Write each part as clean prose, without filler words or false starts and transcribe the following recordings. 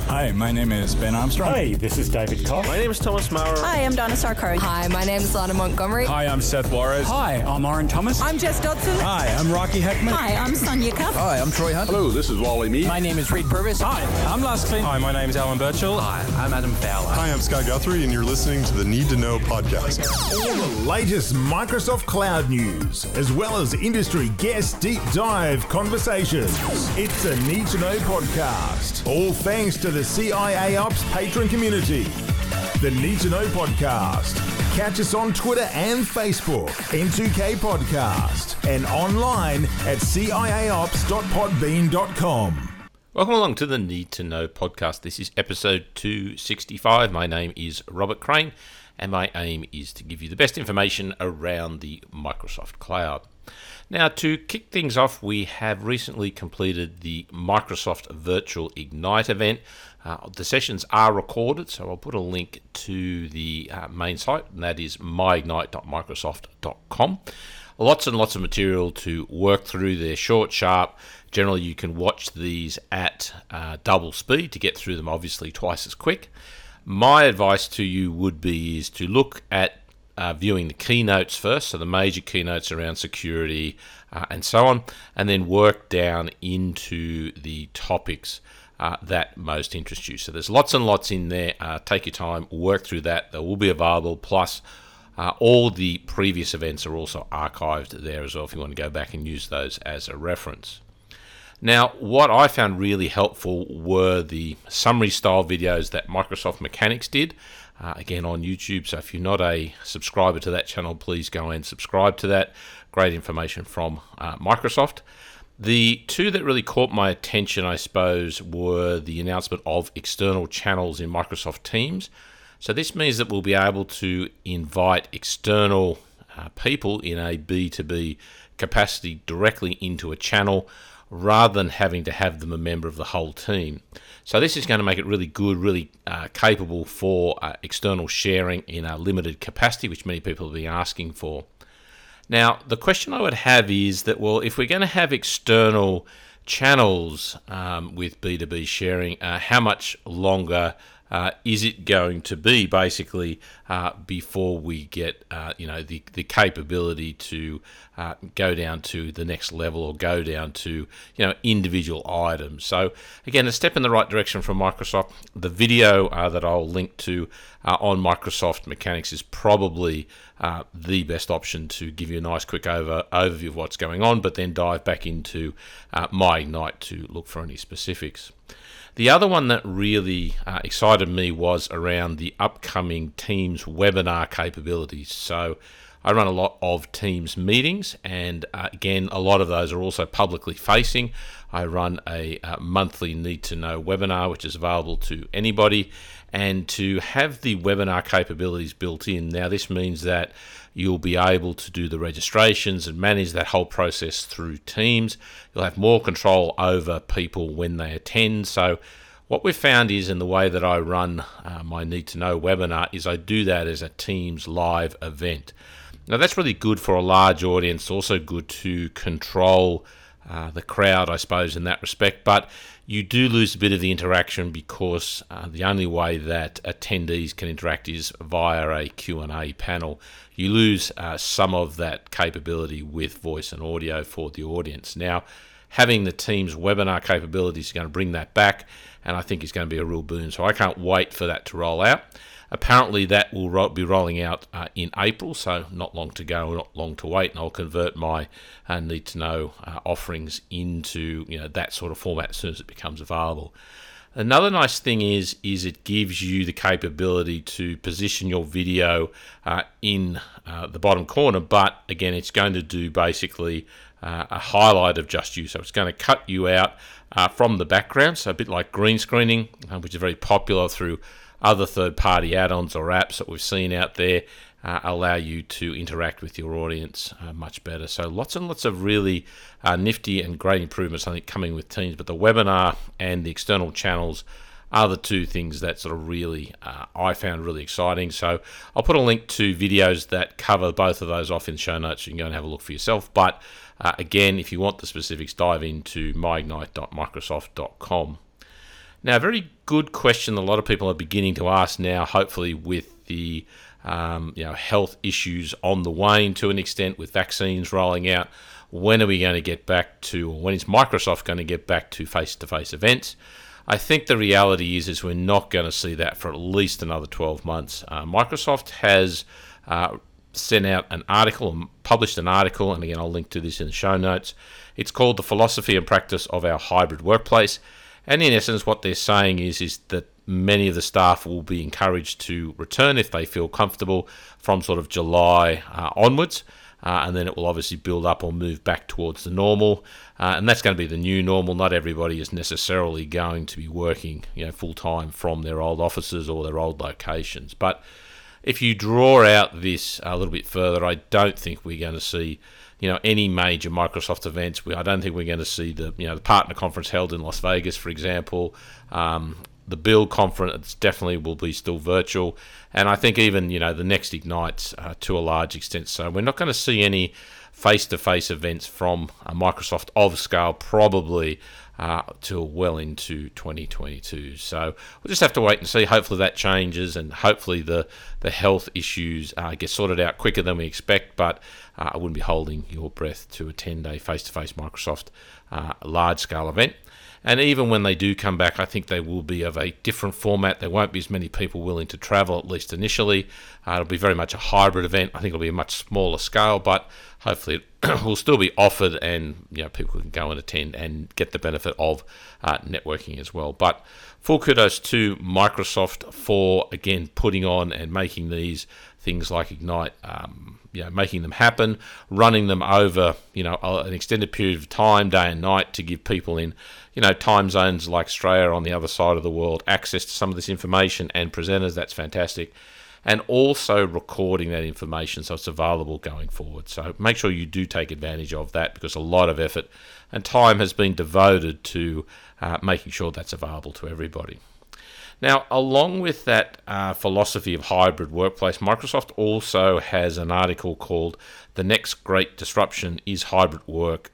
Hi, my name is Ben Armstrong. Hey, this is David Koch. My name is Thomas Maurer. Hi, I'm Donna Sarkar. Hi, my name is Lana Montgomery. Hi, I'm Seth Juarez. Hi, I'm Oren Thomas. I'm Jess Dodson. Hi, I'm Rocky Heckman. Hi, I'm Sonia Cuff. Hi, I'm Troy Hunt. Hello, this is Wally Mead. My name is Reed Purvis. Hi, I'm Lars Klint. Hi, my name is Alan Birchall. Hi, I'm Adam Fowler. Hi, I'm Scott Guthrie, and you're listening to the Need to Know podcast. All the latest Microsoft Cloud news, as well as industry guest deep dive conversations. It's a Need to Know podcast. All thanks to the CIA Ops patron community. The Need to Know podcast. Catch us on Twitter and Facebook, N2K Podcast, and online at ciaops.podbean.com. Welcome along to the Need to Know podcast. This is episode 265. My name is Robert Crane, and my aim is to give you the best information around the Microsoft Cloud. Now, to kick things off, we have recently completed the Microsoft Virtual Ignite event. The sessions are recorded, so I'll put a link to the main site, and that is myignite.microsoft.com. Lots and lots of material to work through. They're short, sharp. Generally, you can watch these at double speed to get through them, obviously twice as quick. My advice to you would be is to look at viewing the keynotes first, so the major keynotes around security and so on, and then work down into the topics that most interest you. So there's lots and lots in there. Take your time, work through that. They will be available, plus all the previous events are also archived there as well if you want to go back and use those as a reference. Now, what I found really helpful were the summary style videos that Microsoft Mechanics did, again on YouTube. So if you're not a subscriber to that channel, please go and subscribe to that. Great information from Microsoft. The two that really caught my attention, I suppose, were the announcement of external channels in Microsoft Teams. So this means that we'll be able to invite external people in a B2B capacity directly into a channel, rather than having to have them a member of the whole team. So this is going to make it really good, really capable for external sharing in a limited capacity, which many people have been asking for. Now, the question I would have is that, well, if we're going to have external channels with B2B sharing, how much longer is it going to be, basically, before we get the capability to go down to the next level or go down to individual items? So again, a step in the right direction from Microsoft. The video that I'll link to on Microsoft Mechanics is probably the best option to give you a nice quick overview of what's going on, but then dive back into myignite to look for any specifics. The other one that really excited me was around the upcoming Teams webinar capabilities. So I run a lot of Teams meetings, and again, a lot of those are also publicly facing. I run a monthly Need to Know webinar, which is available to anybody, and to have the webinar capabilities built in. Now, this means that you'll be able to do the registrations and manage that whole process through Teams. You'll have more control over people when they attend. So what we've found is, in the way that I run my Need to Know webinar, is I do that as a Teams live event. Now, that's really good for a large audience, also good to control the crowd, I suppose, in that respect. But you do lose a bit of the interaction because the only way that attendees can interact is via a Q&A panel. You lose some of that capability with voice and audio for the audience. Now, having the Teams webinar capabilities is going to bring that back, and I think it's going to be a real boon. So I can't wait for that to roll out. Apparently that will be rolling out in April, so not long to go, not long to wait, and I'll convert my Need to Know offerings into that sort of format as soon as it becomes available. Another nice thing is it gives you the capability to position your video in the bottom corner, but again, it's going to do basically a highlight of just you. So it's going to cut you out from the background, so a bit like green screening, which is very popular through other third-party add-ons or apps that we've seen out there, allow you to interact with your audience much better. So lots and lots of really nifty and great improvements, I think, coming with Teams. But the webinar and the external channels are the two things that sort of really I found really exciting. So I'll put a link to videos that cover both of those off in the show notes. You can go and have a look for yourself. But again, if you want the specifics, dive into myignite.microsoft.com. Now, a very good question a lot of people are beginning to ask now, hopefully with the health issues on the wane to an extent, with vaccines rolling out. When are we going to get back to, or when is Microsoft going to get back to face-to-face events? I think the reality is we're not going to see that for at least another 12 months. Microsoft has sent out an article, published an article, and again, I'll link to this in the show notes. It's called The Philosophy and Practice of Our Hybrid Workplace. And in essence, what they're saying is that many of the staff will be encouraged to return if they feel comfortable from sort of July onwards. And then it will obviously build up or move back towards the normal. And that's going to be the new normal. Not everybody is necessarily going to be working full-time from their old offices or their old locations. But if you draw out this a little bit further, I don't think we're going to see any major Microsoft events. I don't think we're going to see the partner conference held in Las Vegas, for example. The Build conference definitely will be still virtual, and I think even the next Ignites to a large extent. So we're not going to see any face-to-face events from Microsoft of scale probably till well into 2022. So we'll just have to wait and see. Hopefully that changes, and hopefully the health issues get sorted out quicker than we expect. But I wouldn't be holding your breath to attend a face-to-face Microsoft large-scale event. And even when they do come back, I think they will be of a different format. There won't be as many people willing to travel, at least initially. It'll be very much a hybrid event. I think it'll be a much smaller scale, but hopefully it will still be offered, and people can go and attend and get the benefit of networking as well. But full kudos to Microsoft for, again, putting on and making these things like Ignite, making them happen, running them over, an extended period of time, day and night, to give people in, time zones like Australia on the other side of the world access to some of this information and presenters. That's fantastic. And also recording that information so it's available going forward. So make sure you do take advantage of that, because a lot of effort and time has been devoted to making sure that's available to everybody. Now, along with that philosophy of hybrid workplace, Microsoft also has an article called "The Next Great Disruption is Hybrid Work.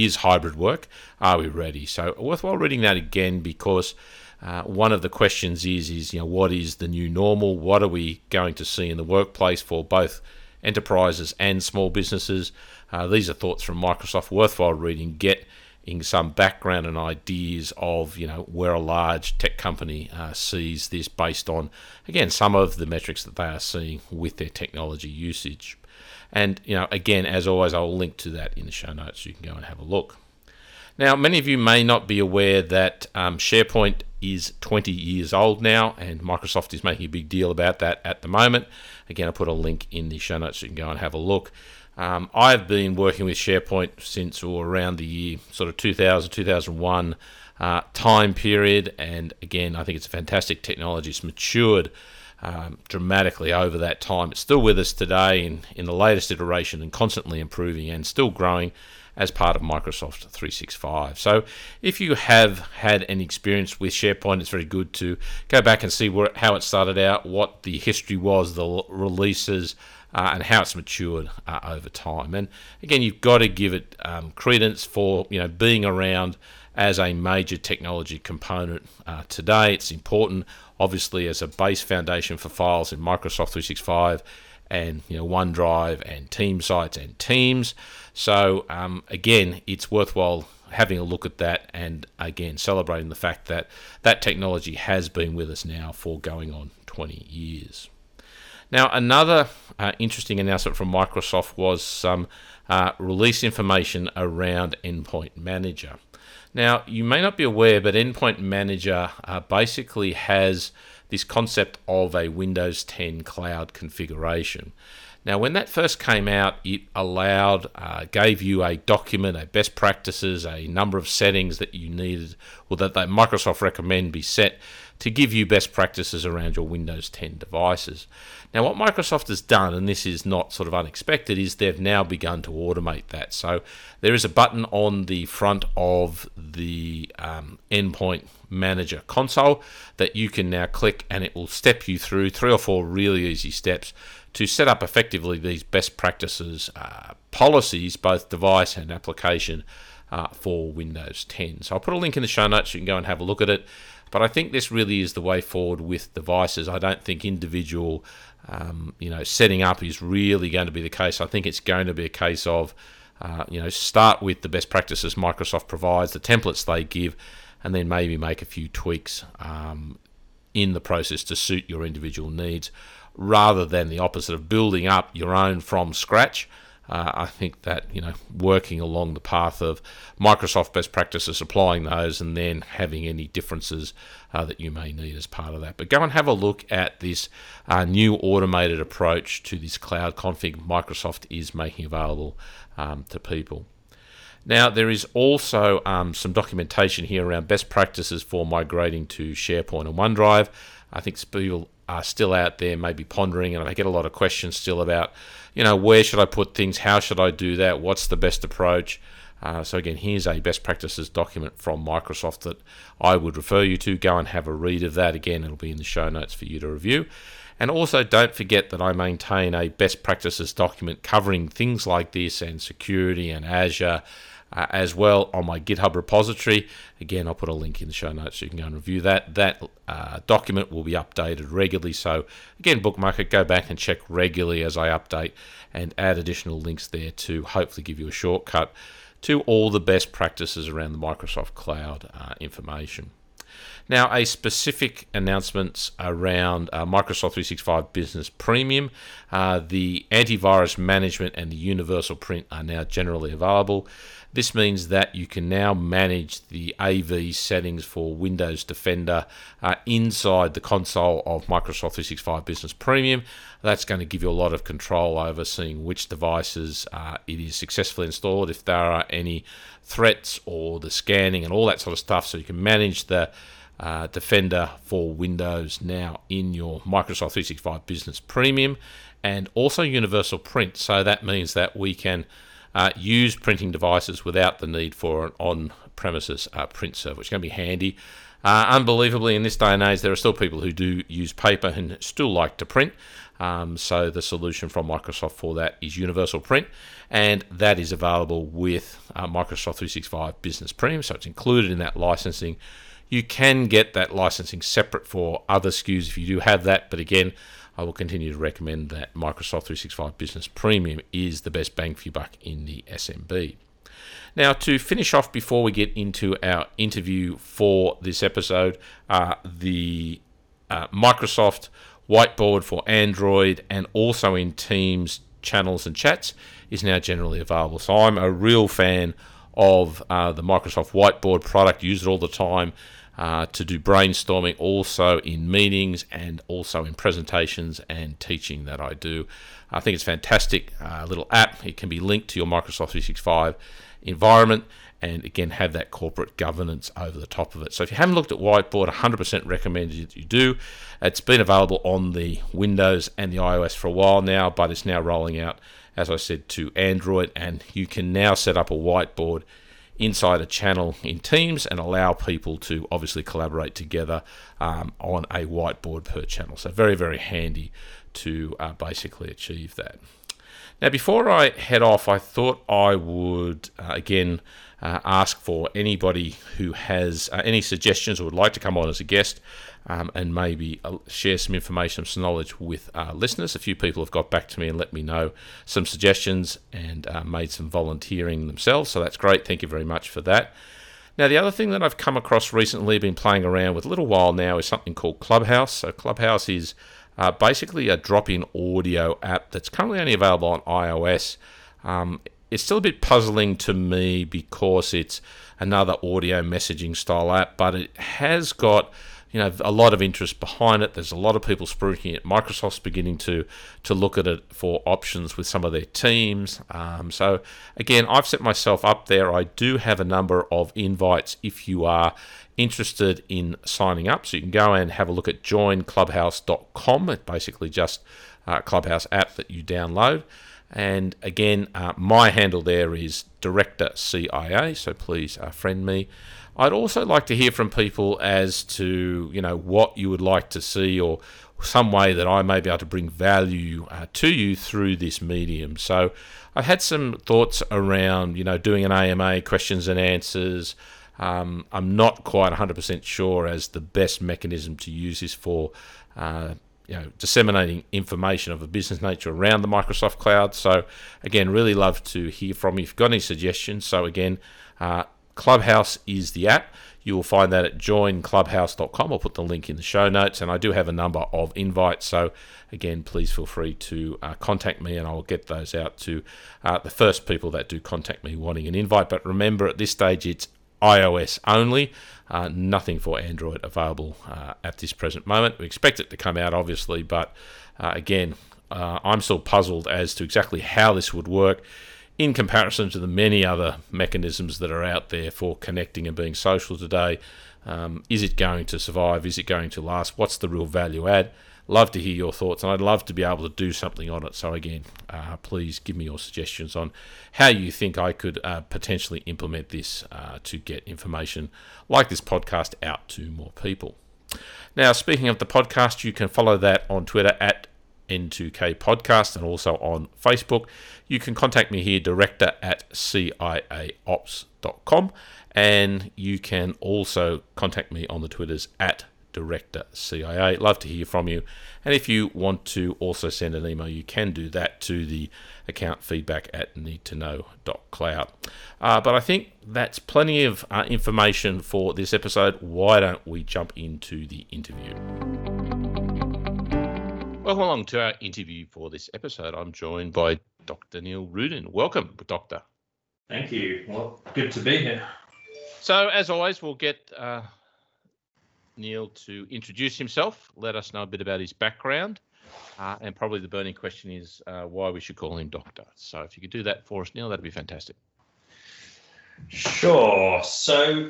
Are we ready?" So, worthwhile reading that again, because one of the questions is what is the new normal? What are we going to see in the workplace for both enterprises and small businesses? These are thoughts from Microsoft. Worthwhile reading. Get in some background and ideas of where a large tech company sees this, based on, again, some of the metrics that they are seeing with their technology usage. And again, as always, I'll link to that in the show notes so you can go and have a look. Now, many of you may not be aware that SharePoint is 20 years old now, and Microsoft is making a big deal about that at the moment. Again, I'll put a link in the show notes so you can go and have a look. I've been working with SharePoint since around the year sort of 2000, 2001 time period, and again, I think it's a fantastic technology. It's matured dramatically over that time. It's still with us today in the latest iteration, and constantly improving and still growing as part of Microsoft 365. So if you have had any experience with SharePoint, it's very good to go back and see how it started out, what the history was, the releases, and how it's matured over time. And again, you've got to give it credence for being around as a major technology component today. It's important, obviously, as a base foundation for files in Microsoft 365 and OneDrive and Team sites and Teams. So again, it's worthwhile having a look at that, and again, celebrating the fact that that technology has been with us now for going on 20 years. Now, another interesting announcement from Microsoft was some release information around Endpoint Manager. Now, you may not be aware, but Endpoint Manager basically has this concept of a Windows 10 cloud configuration. Now, when that first came out, it gave you a document, a best practices, a number of settings that you needed, or that Microsoft recommend be set to give you best practices around your Windows 10 devices. Now, what Microsoft has done, and this is not sort of unexpected, is they've now begun to automate that. So there is a button on the front of the Endpoint Manager console that you can now click, and it will step you through 3 or 4 really easy steps to set up effectively these best practices policies, both device and application, for Windows 10. So I'll put a link in the show notes so you can go and have a look at it. But I think this really is the way forward with devices. I don't think individual setting up is really going to be the case. I think it's going to be a case of start with the best practices Microsoft provides, the templates they give, and then maybe make a few tweaks in the process to suit your individual needs, rather than the opposite of building up your own from scratch. I think that working along the path of Microsoft best practices, applying those, and then having any differences that you may need as part of that. But go and have a look at this new automated approach to this cloud config Microsoft is making available to people. Now, there is also some documentation here around best practices for migrating to SharePoint and OneDrive. I think people are still out there maybe pondering, and I get a lot of questions still about, where should I put things? How should I do that? What's the best approach? So again, here's a best practices document from Microsoft that I would refer you to. Go and have a read of that. Again, it'll be in the show notes for you to review. And also don't forget that I maintain a best practices document covering things like this and security and Azure as well on my GitHub repository. Again, I'll put a link in the show notes so you can go and review that. That document will be updated regularly. So again, bookmark it, go back and check regularly as I update and add additional links there to hopefully give you a shortcut to all the best practices around the Microsoft Cloud information. Now, a specific announcements around Microsoft 365 Business Premium. The antivirus management and the universal print are now generally available. This means that you can now manage the AV settings for Windows Defender inside the console of Microsoft 365 Business Premium. That's going to give you a lot of control over seeing which devices it is successfully installed, if there are any threats or the scanning and all that sort of stuff. So you can manage the Defender for Windows now in your Microsoft 365 Business Premium, and also Universal Print. So that means that we can use printing devices without the need for an on-premises print server, which is going to be handy. Unbelievably, in this day and age, there are still people who do use paper and still like to print. So the solution from Microsoft for that is Universal Print, and that is available with Microsoft 365 Business Premium, so it's included in that licensing. You can get that licensing separate for other SKUs if you do have that, but again, I will continue to recommend that Microsoft 365 Business Premium is the best bang for your buck in the SMB. Now, to finish off before we get into our interview for this episode, the Microsoft Whiteboard for Android and also in Teams channels and chats is now generally available. So I'm a real fan of the Microsoft Whiteboard product, use it all the time to do brainstorming, also in meetings and also in presentations and teaching that I do. I think it's a fantastic little app. It can be linked to your Microsoft 365 environment and again have that corporate governance over the top of it. So if you haven't looked at Whiteboard, 100% recommend that you do. It's been available on the Windows and the iOS for a while now, but it's now rolling out, as I said, to Android, and you can now set up a whiteboard inside a channel in Teams and allow people to obviously collaborate together on a whiteboard per channel. So very, very handy to basically achieve that. Now, before I head off, I thought I would again ask for anybody who has any suggestions or would like to come on as a guest and maybe share some information, some knowledge with listeners. A few people have got back to me and let me know some suggestions and made some volunteering themselves, so that's great. Thank you very much for that. Now, the other thing that I've come across recently, been playing around with a little while now, is something called Clubhouse. So Clubhouse is basically a drop-in audio app that's currently only available on iOS. It's still a bit puzzling to me because it's another audio messaging style app, but it has got a lot of interest behind it. There's a lot of people spruiking it. Microsoft's beginning to look at it for options with some of their teams. So again, I've set myself up there. I do have a number of invites if you are interested in signing up. So you can go and have a look at joinclubhouse.com. It's basically just a Clubhouse app that you download. And again, my handle there is Director CIA, so please friend me. I'd also like to hear from people as to what you would like to see or some way that I may be able to bring value to you through this medium. So I had some thoughts around doing an AMA, questions and answers, I'm not quite 100% sure as the best mechanism to use this for disseminating information of a business nature around the Microsoft Cloud. So again, really love to hear from you if you've got any suggestions. So again, Clubhouse is the app. You will find that at joinclubhouse.com. I'll put the link in the show notes, and I do have a number of invites. So again, please feel free to contact me, and I'll get those out to the first people that do contact me wanting an invite. But remember, at this stage, it's iOS only, nothing for Android available at this present moment. We expect it to come out, obviously, but again, I'm still puzzled as to exactly how this would work in comparison to the many other mechanisms that are out there for connecting and being social today. Is it going to survive? Is it going to last? What's the real value add? Love to hear your thoughts, and I'd love to be able to do something on it. So again, please give me your suggestions on how you think I could potentially implement this to get information like this podcast out to more people. Now, speaking of the podcast, you can follow that on Twitter at N2K Podcast and also on Facebook. You can contact me here, director@ciaops.com, and you can also contact me on the Twitters at Director CIA. Love to hear from you. And if you want to also send an email, you can do that to the account feedback@needtoknow.cloud. But I think that's plenty of information for this episode. Why don't we jump into the interview? Welcome along to our interview for this episode. I'm joined by Dr. Neil Rudin. Welcome, Doctor. Thank you. Well, good to be here. So, as always, we'll get Neil to introduce himself, let us know a bit about his background, and probably the burning question is why we should call him Doctor. So if you could do that for us, Neil, that'd be fantastic. Sure. So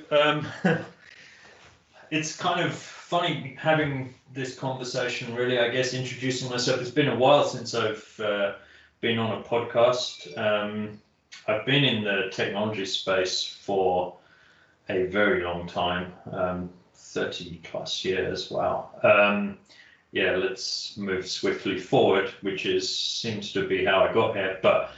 it's kind of funny having this conversation, really, I guess, introducing myself. It's been a while since I've been on a podcast. I've been in the technology space for a very long time. 30 plus years. Wow. Let's move swiftly forward, which seems to be how I got here. But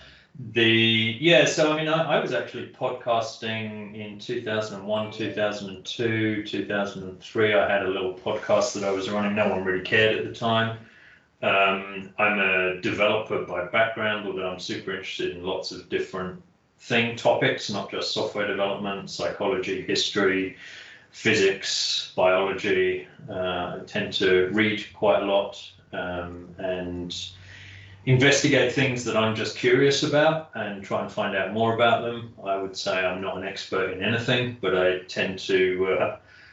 I was actually podcasting in 2001, 2002, 2003. I had a little podcast that I was running. No one really cared at the time. I'm a developer by background, although I'm super interested in lots of different topics, not just software development, psychology, history, physics, biology. I tend to read quite a lot and investigate things that I'm just curious about and try and find out more about them. I would say I'm not an expert in anything, but I tend to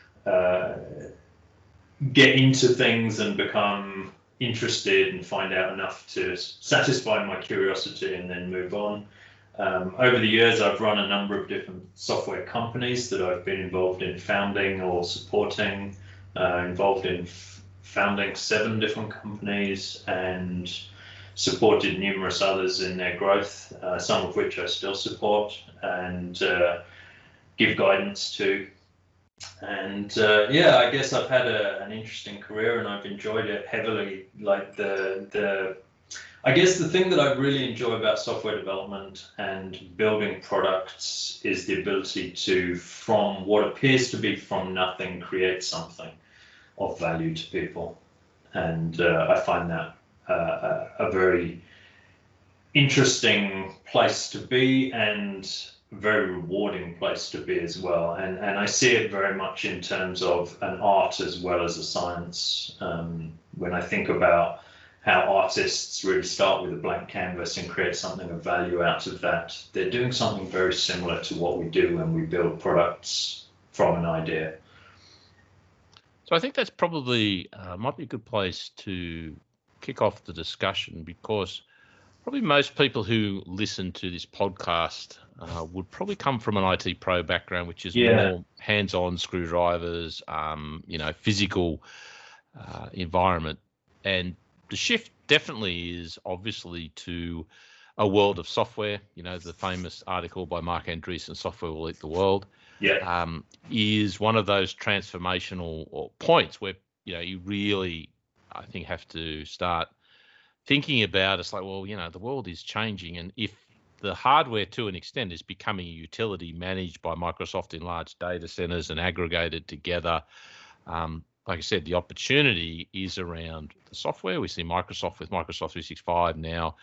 get into things and become interested and find out enough to satisfy my curiosity and then move on. Over the years, I've run a number of different software companies that I've been involved in founding or supporting, involved in founding 7 different companies and supported numerous others in their growth, some of which I still support and give guidance to. And I guess I've had an interesting career and I've enjoyed it heavily. Like I guess the thing that I really enjoy about software development and building products is the ability to, from what appears to be from nothing, create something of value to people. And I find that a very interesting place to be and very rewarding place to be as well. And I see it very much in terms of an art as well as a science. When I think about how artists really start with a blank canvas and create something of value out of that, they're doing something very similar to what we do when we build products from an idea. So I think that's probably might be a good place to kick off the discussion, because probably most people who listen to this podcast would probably come from an IT pro background, which is more hands-on screwdrivers, physical environment. And the shift definitely is obviously to a world of software. You know, the famous article by Mark Andreessen, "Software Will Eat the World," is one of those transformational points where, you really, I think, have to start thinking about, it's like, well, the world is changing. And if the hardware, to an extent, is becoming a utility managed by Microsoft in large data centers and aggregated together. Like I said, the opportunity is around the software. We see Microsoft with Microsoft 365 now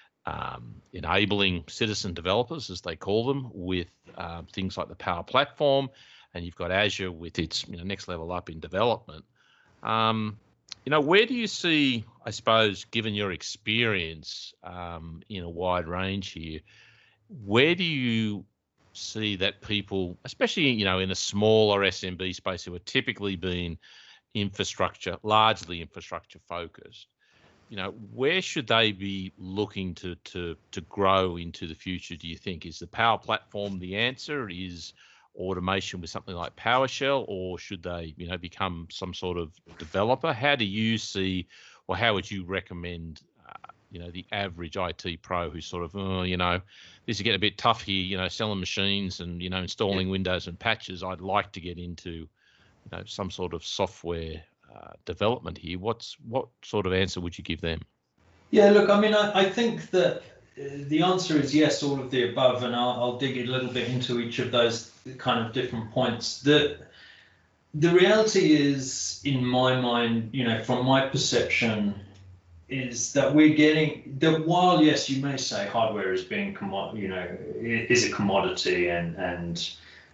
enabling citizen developers, as they call them, with things like the Power Platform, and you've got Azure with its next level up in development. Where do you see, I suppose, given your experience in a wide range here, where do you see that people, especially in a smaller SMB space who are typically being largely infrastructure focused, where should they be looking to grow into the future, do you think? Is the Power Platform the answer? Is automation with something like PowerShell, or should they, become some sort of developer? How do you see, or how would you recommend, the average IT pro who's sort of, this is getting a bit tough here, selling machines and, installing Windows and patches. I'd like to get into, some sort of software development here. What sort of answer would you give them? Yeah, look, I think that the answer is yes, all of the above, and I'll dig a little bit into each of those kind of different points. The reality is, in my mind, from my perception, is that we're getting that while yes, you may say hardware is being is a commodity, and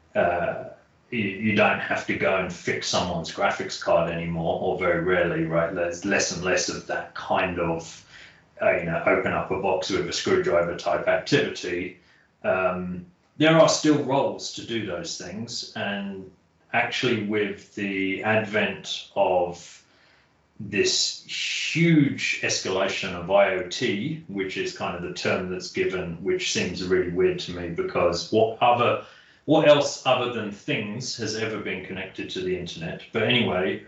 you don't have to go and fix someone's graphics card anymore, or very rarely, right? There's less and less of that kind of open up a box with a screwdriver type activity. There are still roles to do those things, and actually with the advent of this huge escalation of IoT, which is kind of the term that's given, which seems really weird to me, because what else other than things has ever been connected to the internet? But anyway,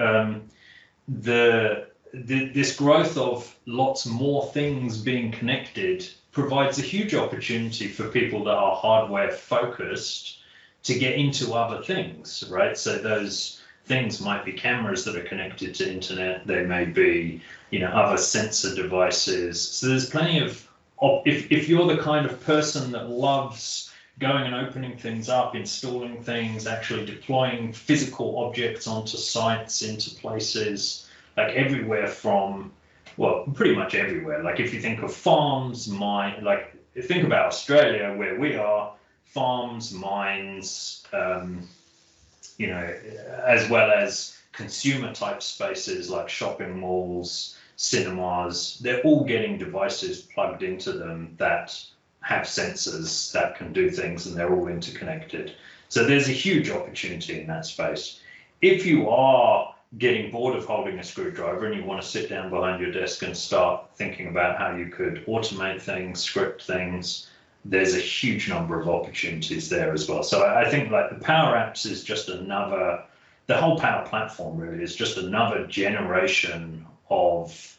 this growth of lots more things being connected provides a huge opportunity for people that are hardware focused to get into other things, right? So those things might be cameras that are connected to internet. They may be, other sensor devices. So there's plenty of, if you're the kind of person that loves going and opening things up, installing things, actually deploying physical objects onto sites, into places, like everywhere from, well, pretty much everywhere. Like if you think of farms, think about Australia where we are, farms, mines, as well as consumer type spaces like shopping malls, cinemas, they're all getting devices plugged into them that have sensors that can do things, and they're all interconnected. So there's a huge opportunity in that space. If you are getting bored of holding a screwdriver and you want to sit down behind your desk and start thinking about how you could automate things, script things, there's a huge number of opportunities there as well. So I think like the Power Apps is just the whole Power Platform really is just another generation of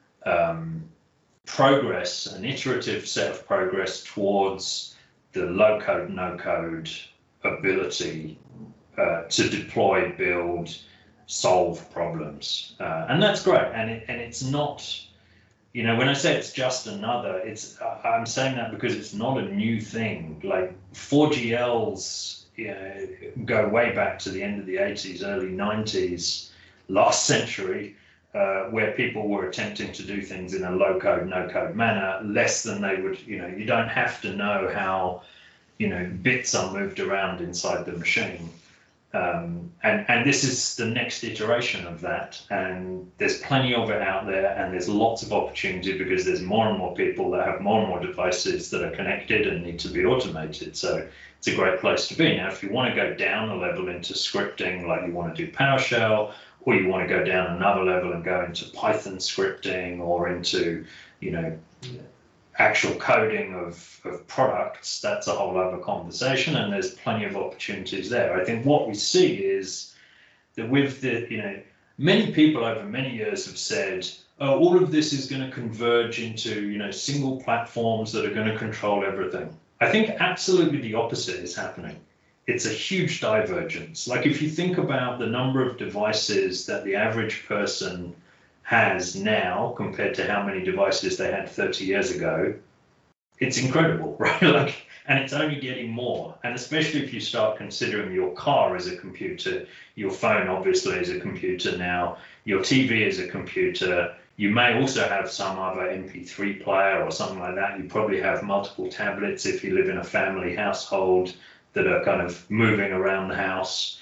progress, an iterative set of progress towards the low code, no code ability to deploy, build, solve problems. And that's great. And it's not, when I say it's just another, I'm saying that because it's not a new thing. Like 4GLs go way back to the end of the 80s, early 90s, last century, where people were attempting to do things in a low code, no code manner, less than they would, you don't have to know how, bits are moved around inside the machine. And this is the next iteration of that, and there's plenty of it out there, and there's lots of opportunity because there's more and more people that have more and more devices that are connected and need to be automated. So it's a great place to be. Now, if you want to go down a level into scripting, like you want to do PowerShell, or you want to go down another level and go into Python scripting or into, actual coding of products, that's a whole other conversation, and there's plenty of opportunities there. I think what we see is that with the, many people over many years have said, oh, all of this is going to converge into, single platforms that are going to control everything. I think absolutely the opposite is happening. It's a huge divergence. Like if you think about the number of devices that the average person has now compared to how many devices they had 30 years ago, it's incredible, right? Like, and it's only getting more. And especially if you start considering your car as a computer, your phone obviously is a computer now, your TV is a computer. You may also have some other MP3 player or something like that. You probably have multiple tablets if you live in a family household that are kind of moving around the house.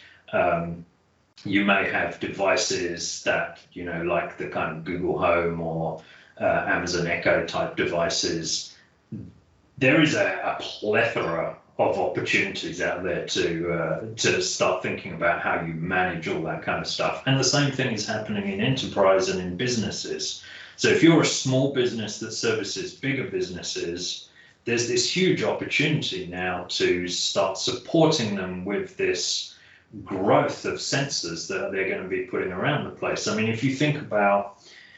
You may have devices that, you know, like the kind of Google Home or Amazon Echo type devices. There is a plethora of opportunities out there to start thinking about how you manage all that kind of stuff. And the same thing is happening in enterprise and in businesses. So if you're a small business that services bigger businesses, there's this huge opportunity now to start supporting them with this growth of sensors that they're going to be putting around the place. I mean, if you think about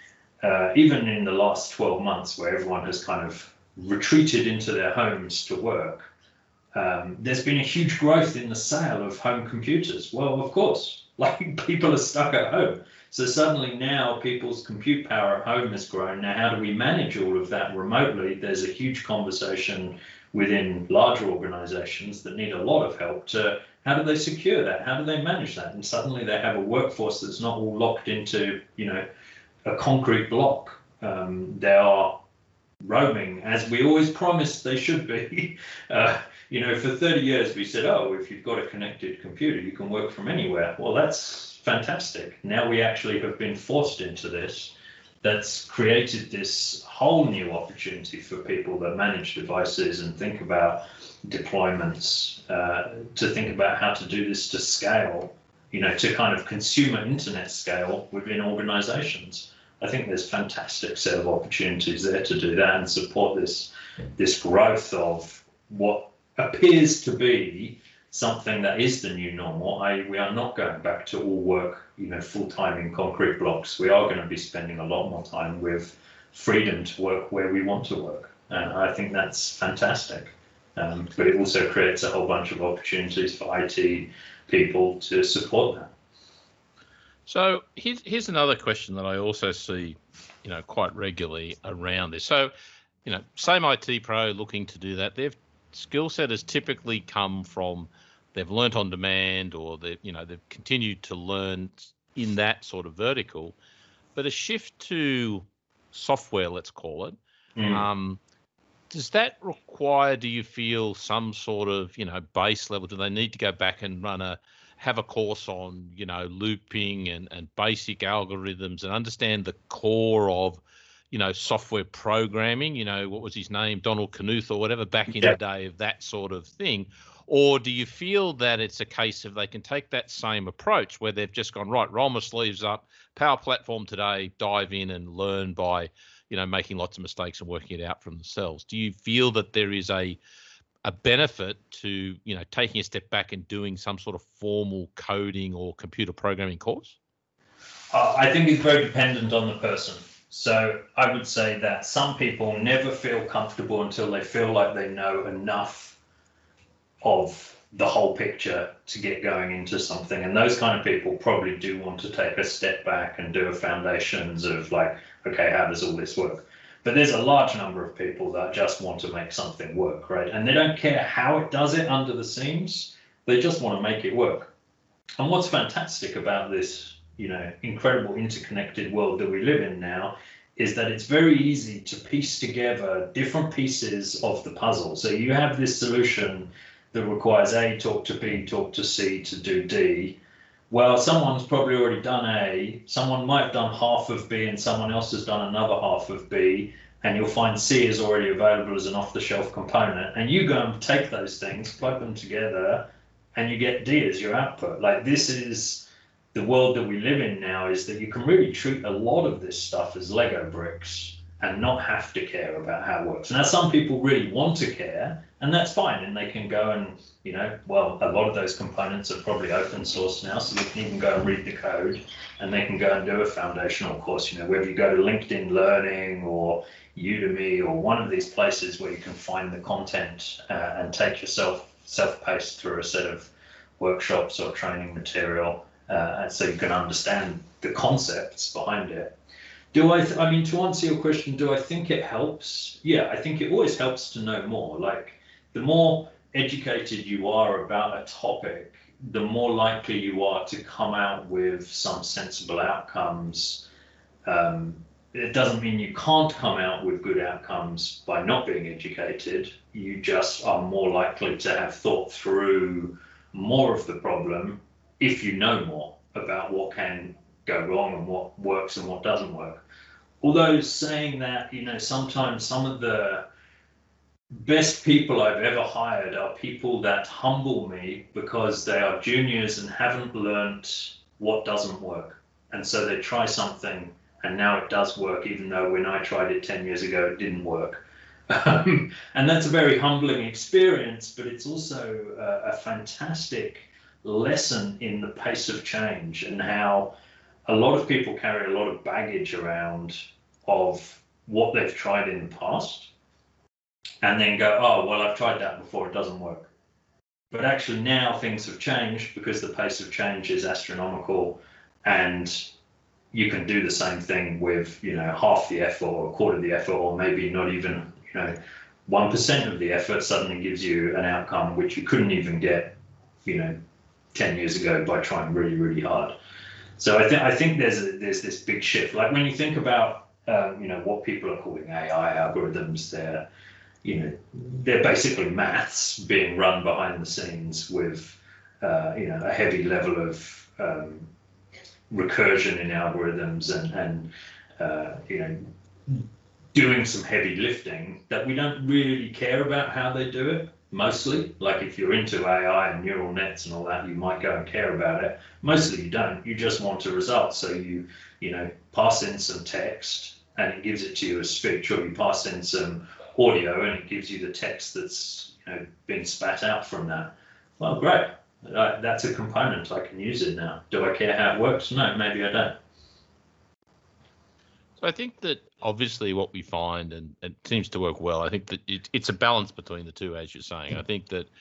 even in the last 12 months where everyone has kind of retreated into their homes to work, there's been a huge growth in the sale of home computers. Well, of course, like people are stuck at home. So suddenly now people's compute power at home has grown. Now, how do we manage all of that remotely? There's a huge conversation within larger organizations that need a lot of help to how do they secure that? How do they manage that? And suddenly they have a workforce that's not all locked into, you know, a concrete block. They are roaming as we always promised they should be. You know, for 30 years we said, oh, if you've got a connected computer, you can work from anywhere. Well, that's fantastic. Now we actually have been forced into this. That's created this whole new opportunity for people that manage devices and think about deployments, to think about how to do this to scale, you know, to kind of consumer internet scale within organizations. I think there's a fantastic set of opportunities there to do that and support this growth of what appears to be something that is the new normal. We are not going back to all work, you know, full time in concrete blocks. We are going to be spending a lot more time with freedom to work where we want to work. And I think that's fantastic. But it also creates a whole bunch of opportunities for IT people to support that. So here's another question that I also see, you know, quite regularly around this. So, you know, same IT pro looking to do that. Their skill set has typically come from they've learnt on demand, or they've continued to learn in that sort of vertical. But a shift to software, let's call it, does that require, do you feel, some sort of, you know, base level? Do they need to go back and have a course on, you know, looping and basic algorithms and understand the core of, you know, software programming? You know, what was his name? Donald Knuth or whatever, back in the day of that sort of thing. Or do you feel that it's a case of they can take that same approach where they've just gone, right, roll my sleeves up, Power Platform today, dive in and learn by, you know, making lots of mistakes and working it out from themselves? Do you feel that there is a benefit to, you know, taking a step back and doing some sort of formal coding or computer programming course? I think it's very dependent on the person. So I would say that some people never feel comfortable until they feel like they know enough of the whole picture to get going into something. And those kind of people probably do want to take a step back and do a foundations of like, okay, how does all this work? But there's a large number of people that just want to make something work, right? And they don't care how it does it under the seams. They just want to make it work. And what's fantastic about this, you know, incredible interconnected world that we live in now is that it's very easy to piece together different pieces of the puzzle. So you have this solution that requires A, talk to B, talk to C to do D. Well, someone's probably already done A, someone might have done half of B, and someone else has done another half of B, and you'll find C is already available as an off-the-shelf component. And you go and take those things, plug them together, and you get D as your output. Like, this is the world that we live in now, is that you can really treat a lot of this stuff as Lego bricks and not have to care about how it works. Now, some people really want to care, and that's fine. And they can go and, you know, well, a lot of those components are probably open source now, so they can even go and read the code, and they can go and do a foundational course, you know, whether you go to LinkedIn Learning or Udemy or one of these places where you can find the content and take yourself self-paced through a set of workshops or training material so you can understand the concepts behind it. I mean, to answer your question, do I think it helps? Yeah, I think it always helps to know more. Like, the more educated you are about a topic, the more likely you are to come out with some sensible outcomes. It doesn't mean you can't come out with good outcomes by not being educated. You just are more likely to have thought through more of the problem if you know more about what can go wrong and what works and what doesn't work. Although saying that, sometimes some of the best people I've ever hired are people that humble me because they are juniors and haven't learnt what doesn't work. And so they try something and now it does work, even though when I tried it 10 years ago, it didn't work. And that's a very humbling experience, but it's also a fantastic lesson in the pace of change and how a lot of people carry a lot of baggage around of what they've tried in the past and then go, oh, well, I've tried that before, it doesn't work. But actually now things have changed because the pace of change is astronomical, and you can do the same thing with, half the effort or a quarter of the effort, or maybe not even, 1% of the effort suddenly gives you an outcome which you couldn't even get, 10 years ago by trying really, really hard. So I think there's this big shift. Like when you think about, what people are calling AI algorithms, they're basically maths being run behind the scenes with, a heavy level of recursion in algorithms and doing some heavy lifting that we don't really care about how they do it. Mostly, like if you're into AI and neural nets and all that, you might go and care about it. Mostly you don't. You just want a result. So you pass in some text and it gives it to you as speech, or you pass in some audio and it gives you the text that's been spat out from that. Well, great. That's a component. I can use it now. Do I care how it works? No, maybe I don't. So I think that obviously what we find, and it seems to work well, I think that it's a balance between the two, as you're saying. I think that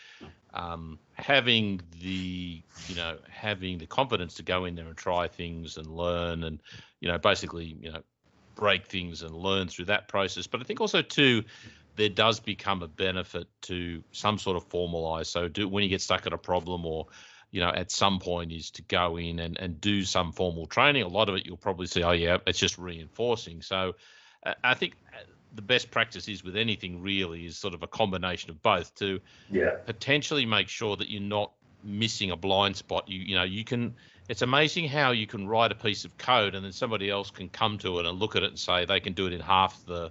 having the confidence to go in there and try things and learn and, basically, break things and learn through that process. But I think also too, there does become a benefit to some sort of formalize. So when you get stuck at a problem or, at some point is to go in and do some formal training. A lot of it you'll probably see, oh yeah, it's just reinforcing. So I think the best practice is with anything really is sort of a combination of both to potentially make sure that you're not missing a blind spot. You can, it's amazing how you can write a piece of code and then somebody else can come to it and look at it and say they can do it in half the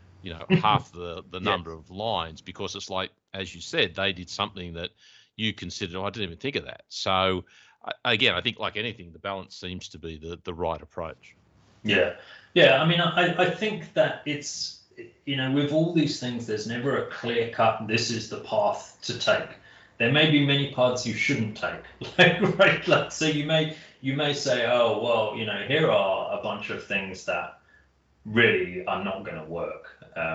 number of lines, because it's like, as you said, they did something that you considered, I didn't even think of that. So again, I think like anything, the balance seems to be the right approach. Yeah. I mean, I think that it's, with all these things, there's never a clear cut, this is the path to take. There may be many paths you shouldn't take. So you may say, oh, well, here are a bunch of things that really are not going to work.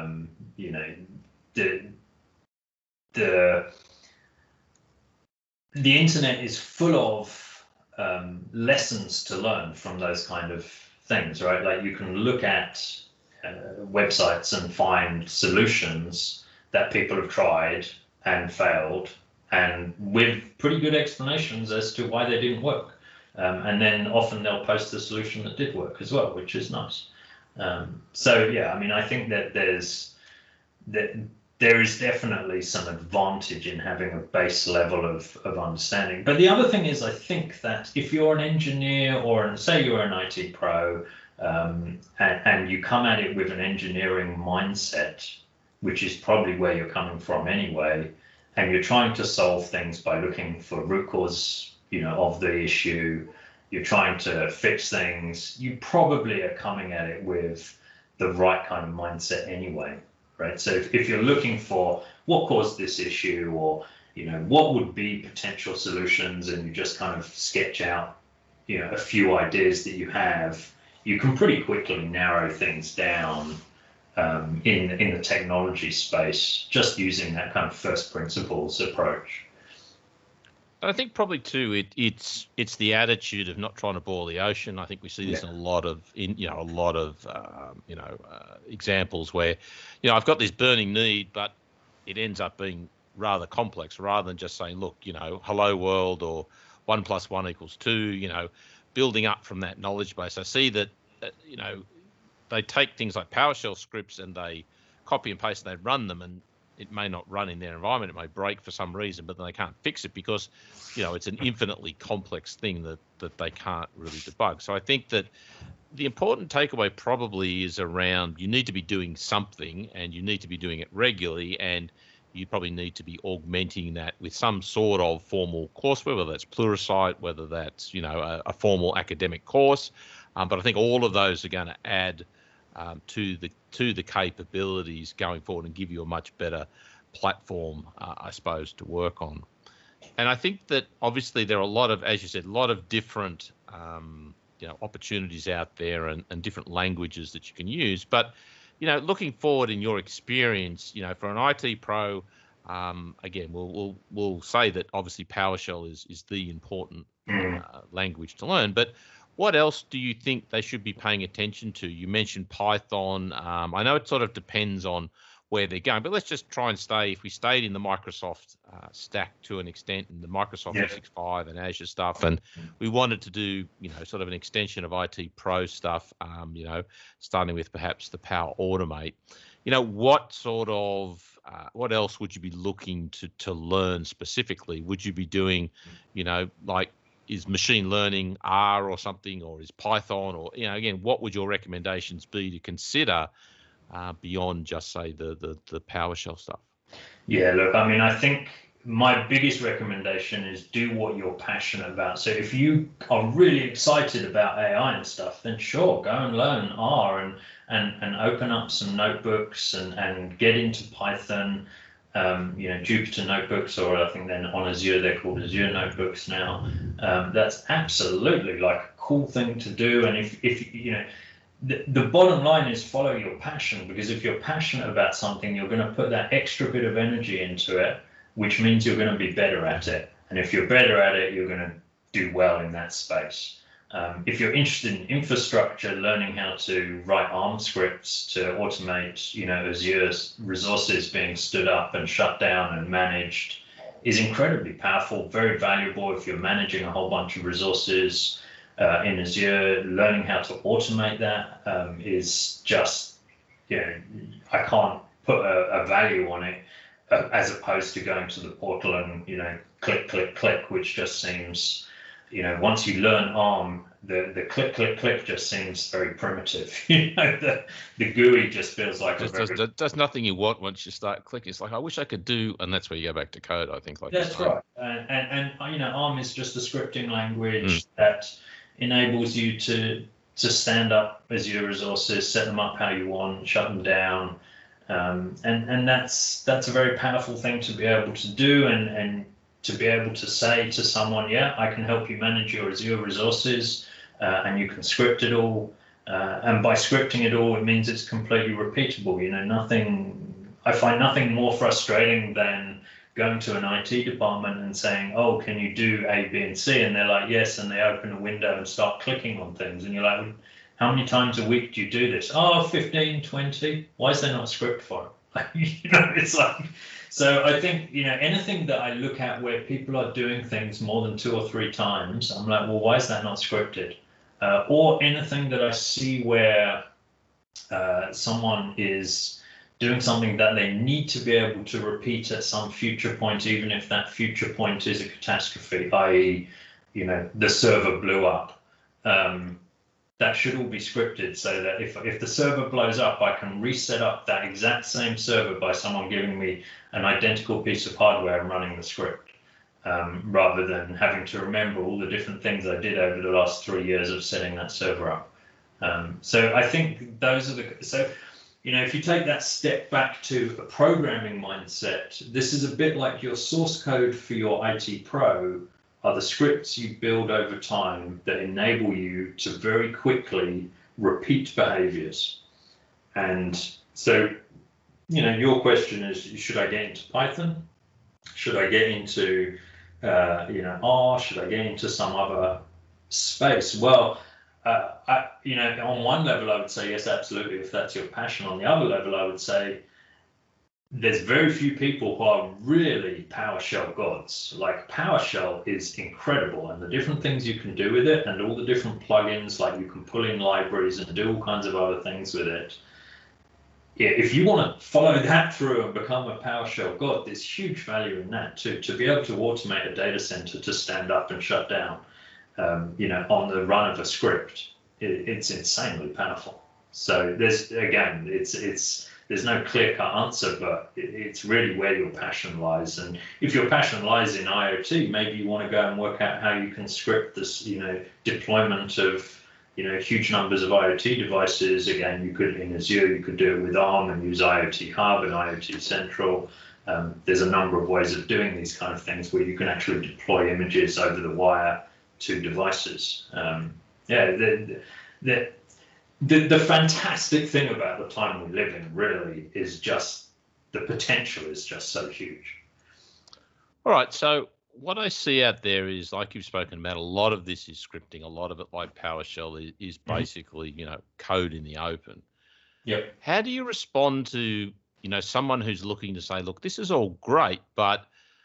The internet is full of lessons to learn from those kind of things, right? Like you can look at websites and find solutions that people have tried and failed, and with pretty good explanations as to why they didn't work. And then often they'll post the solution that did work as well, which is nice. So yeah, I mean, I think that there is definitely some advantage in having a base level of understanding. But the other thing is, I think that if you're an engineer or say you're an IT pro, and you come at it with an engineering mindset, which is probably where you're coming from anyway, and you're trying to solve things by looking for root cause, of the issue, you're trying to fix things, you probably are coming at it with the right kind of mindset anyway, right? So if you're looking for what caused this issue, or, what would be potential solutions, and you just kind of sketch out, a few ideas that you have, you can pretty quickly narrow things down in the technology space, just using that kind of first principles approach. I think probably too, it's the attitude of not trying to boil the ocean. I think we see this in a lot of examples where, I've got this burning need, but it ends up being rather complex rather than just saying, look, hello world or 1 + 1 = 2. Building up from that knowledge base. I see that they take things like PowerShell scripts and they copy and paste and they run them, and it may not run in their environment. It may break for some reason, but then they can't fix it because, it's an infinitely complex thing that they can't really debug. So I think that the important takeaway probably is around you need to be doing something and you need to be doing it regularly, and you probably need to be augmenting that with some sort of formal courseware, whether that's Pluralsight, whether that's, a formal academic course. But I think all of those are going to add to the capabilities going forward and give you a much better platform, I suppose, to work on. And I think that obviously there are a lot of, as you said, a lot of different opportunities out there and different languages that you can use. But looking forward in your experience, for an IT pro, again, we'll say that obviously PowerShell is the important language to learn. But what else do you think they should be paying attention to? You mentioned Python. I know it sort of depends on where they're going, but let's just try and if we stayed in the Microsoft stack to an extent, in the Microsoft 365 and Azure stuff, and we wanted to do, sort of an extension of IT Pro stuff, starting with perhaps the Power Automate, what sort of, what else would you be looking to learn specifically? Would you be doing, is machine learning R or something, or is Python, or, again, what would your recommendations be to consider beyond just, say, the PowerShell stuff? Yeah, look, I think my biggest recommendation is do what you're passionate about. So if you are really excited about AI and stuff, then sure, go and learn R and open up some notebooks and get into Python. Jupyter notebooks, or I think then on Azure, they're called Azure notebooks now. That's absolutely like a cool thing to do. And if the bottom line is follow your passion, because if you're passionate about something, you're going to put that extra bit of energy into it, which means you're going to be better at it. And if you're better at it, you're going to do well in that space. If you're interested in infrastructure, learning how to write ARM scripts to automate, Azure's resources being stood up and shut down and managed is incredibly powerful, very valuable if you're managing a whole bunch of resources in Azure. Learning how to automate that is just, I can't put a value on it as opposed to going to the portal and, click, click, click, which just seems, once you learn ARM, the click, click, click just seems very primitive. The GUI just feels like does nothing you want once you start clicking. It's like, I wish I could do, and that's where you go back to code, I think. That's right. And ARM is just a scripting language that enables you to stand up Azure resources, set them up how you want, shut them down. And that's a very powerful thing to be able to do, and to be able to say to someone, yeah, I can help you manage your Azure resources, and you can script it all. And by scripting it all, it means it's completely repeatable. I find nothing more frustrating than going to an IT department and saying, oh, can you do A, B, and C? And they're like, yes. And they open a window and start clicking on things. And you're like, how many times a week do you do this? Oh, 15, 20. Why is there not a script for it? It's like, so I think, anything that I look at where people are doing things more than 2 or 3 times, I'm like, well, why is that not scripted? Or anything that I see where someone is doing something that they need to be able to repeat at some future point, even if that future point is a catastrophe, i.e., the server blew up. That should all be scripted so that if the server blows up, I can reset up that exact same server by someone giving me an identical piece of hardware and running the script, rather than having to remember all the different things I did over the last 3 years of setting that server up. So I think those are if you take that step back to a programming mindset, this is a bit like your source code for your IT Pro are the scripts you build over time that enable you to very quickly repeat behaviors. And so, your question is, should I get into Python? Should I get into Should I get into some other space? Well, on one level, I would say yes, absolutely, if that's your passion. On the other level, I would say there's very few people who are really PowerShell gods. Like, PowerShell is incredible, and the different things you can do with it, and all the different plugins, like you can pull in libraries and do all kinds of other things with it. Yeah, if you want to follow that through and become a PowerShell god, there's huge value in that too. To be able to automate a data center to stand up and shut down, on the run of a script, it's insanely powerful. So there's no clear-cut answer, but it's really where your passion lies. And if your passion lies in IoT, maybe you want to go and work out how you can script this, deployment of, huge numbers of IoT devices. Again, you could, in Azure, you could do it with ARM and use IoT Hub and IoT Central. There's a number of ways of doing these kind of things where you can actually deploy images over the wire to devices. The fantastic thing about the time we live in really is just the potential is just so huge. All right, so what I see out there is, like you've spoken about, a lot of this is scripting. A lot of it, like PowerShell, is basically, code in the open. Yep. How do you respond to, someone who's looking to say, look, this is all great, but,